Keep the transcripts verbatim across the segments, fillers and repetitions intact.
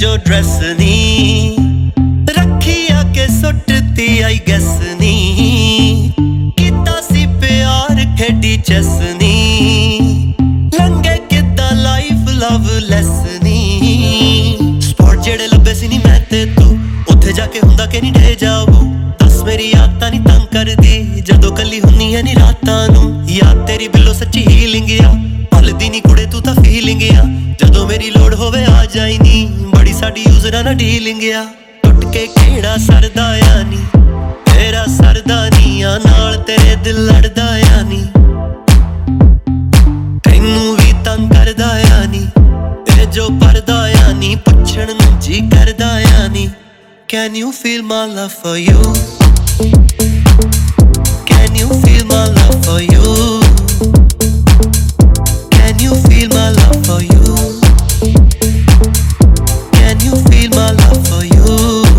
जो ड्रेस नी रखी आके सुटती आई गैस नी किता सी प्यार खेडी चैस नी लंगे किता लाइफ लव लेस नी स्पॉट जेड़े लब्बे सी नी मैं ते तू उत्थे जाके हुंदा कि नहीं ढे जाओ दस मेरी आदतां नी तंग कर दी जदों कली हुन्नी है नी रातां नूं याद तेरी बिल्लो सच्ची हीलिंग आ भुलदी नी कुड़े तू तां फीलिंग आ जदों मेरी लोड़ होवे आ जाई नी बड़ी साडी यूजरा ना डीलिंग आ टुट के खेड़ा सरदा आ नी तेरा सरदा नी आ नाल तेरे दिल लड़दा आ नी तैनू भी तंग करदा आ नी ते जो परदा आ नी पुछण नूं जी करदा आ नी Can you feel my love for you? Can you feel my love for you? Can you feel my love for you? Can you feel my love for you?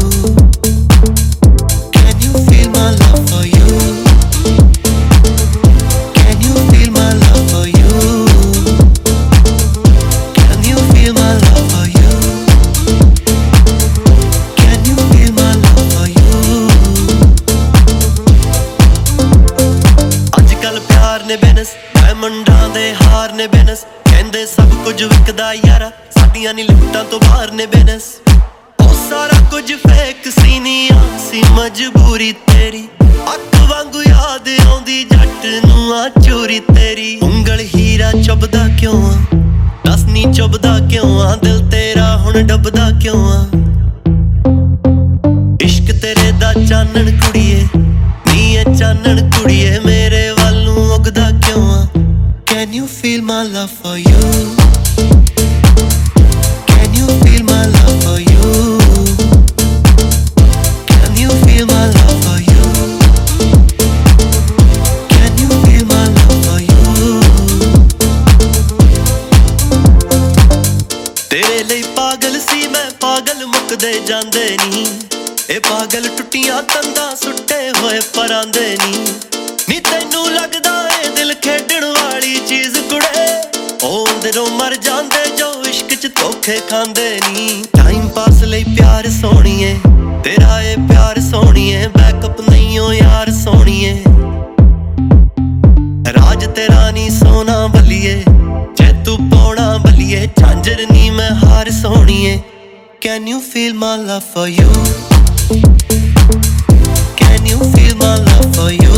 Can you feel my love for you? Can you feel my love for you? Can you feel my love for you? ने बेनस डायमंडां दे हार ने बेनस कहंदे सब कुछ विकदा यारा साडियां नी लिफ्टां तो बाहर ने बेनस ओ सारा कुछ फेक सी नी आसी मजबूरी तेरी अख वांगू याद आउंदी जट नूं आ चोरी तेरी उंगल हीरा चुभदा क्यों आ दस नी चुभदा क्यों आ दिल तेरा हुण डुबदा क्यों आ इश्क तेरे दा चानण कुड़िए नी ए चानण कुड़िए मेरे Can you feel my love for you? Can you feel my love for you? Can you feel my love for you? Can you feel my love for you? तेरे लिए पागल सी मैं पागल मुकदे जांदे नी ए पागल टुटियां तंदा सुट्टे होए परांदे नी नी तैनू लगदा ए दिल खेडण वाली चीज कुड़े ओ अंदरों मर जांदे जो इश्क च धोखे खांदे नी टाइम पास लई प्यार सोहणीए तेरा ए प्यार सोहणीए बैकअप नहीं हो यार सोहणीए राज तेरा नी सोना बलिए जे तू पौना बलिए झांझर नी मैं हार सोहणीए Can you feel my love for you? Can you feel my love for you?